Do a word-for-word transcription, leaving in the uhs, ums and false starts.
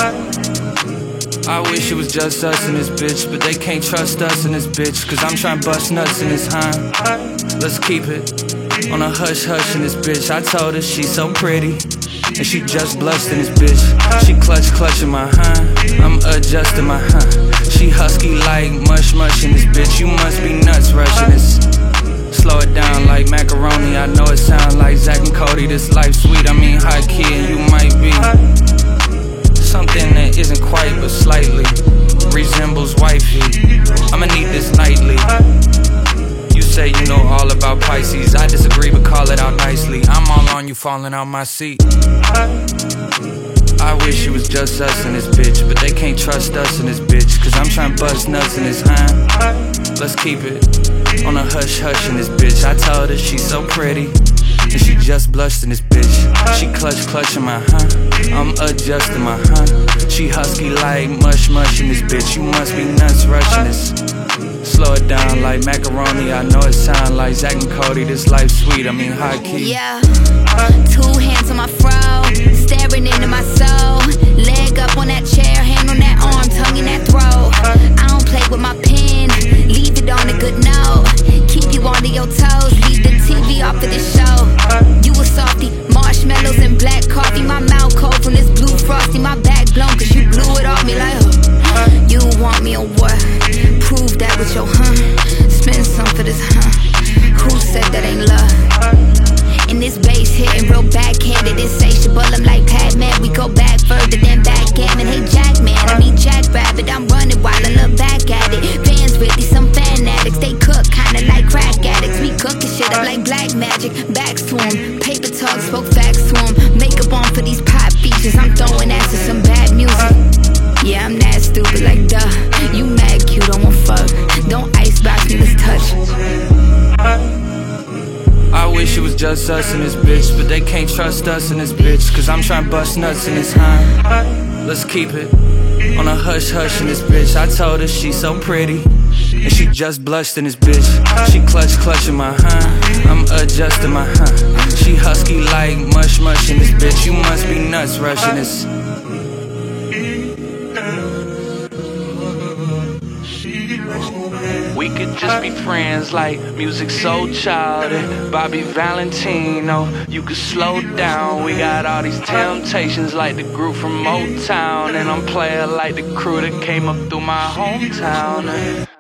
I wish it was just us in this bitch, but they can't trust us in this bitch, cause I'm tryna bust nuts in this huh. Let's keep it on a hush hush in this bitch. I told her she's so pretty, and she just blushed in this bitch. She clutch clutching my huh, I'm adjusting my huh. She husky like mush mush in this bitch. You must be nuts rushing this. Slow it down like macaroni. I know it sounds like Zach and Cody. This life sweet, I mean high key, and you might be something that isn't quite but slightly resembles wifey. I'ma need this nightly. You say you know all about Pisces, I disagree but call it out nicely. I'm all on you falling out my seat. I wish it was just us in this bitch, but they can't trust us in this bitch, cause I'm tryna bust nuts in this huh. Let's keep it on a hush hush in this bitch. I told her she's so pretty, and she just blushed in this bitch. She clutch clutching my huh, I'm adjusting my huh. She husky like mush mush in this bitch. You must be nuts rushing this. Slow it down like macaroni. I know it sound like Zach and Cody. This life sweet, I mean high key. Yeah, two hands on my fro, staring into my soul. Leg up on that chair, hand on that arm, tongue in that throat. I don't play with my pen, leave it on a good note. Keep you on your toes, leave the T V off of this show. You a softy, marshmallows and black coffee. My mouth cold from this blue frosty. My back blown cause you blew it off me like huh. You want me or what? Prove that with your huh. Spend some for this huh. Who said that ain't love? And this bass hitting real backhanded, insatiable. I'm like Pac-Man, we go back further than backgammon. Hey Jackman, I mean Jackrabbit. I'm running while I look back at it. Fans really some fan addicts. They cook kinda like crack addicts. We cooking shit up like black magic. Backs to 'em, paper talk, spoke facts to 'em. Makeup on for these pop features. I'm throwing ass to some bad music. Yeah, I'm that stupid like duh. You mad cute, don't want fuck. Don't icebox me, let's touch. I wish it was just us in this bitch, but they can't trust us in this bitch, cause I'm tryna bust nuts in this huh. Let's keep it on a hush hush in this bitch. I told her she's so pretty, and she just blushed in this bitch. She clutch clutching my huh, I'm adjusting my huh. She husky like mush mush in this bitch. You must be nuts rushing this. We could just be friends like music so childish. Bobby Valentino, you could slow down. We got all these temptations like the group from Motown, and I'm playing like the crew that came up through my hometown.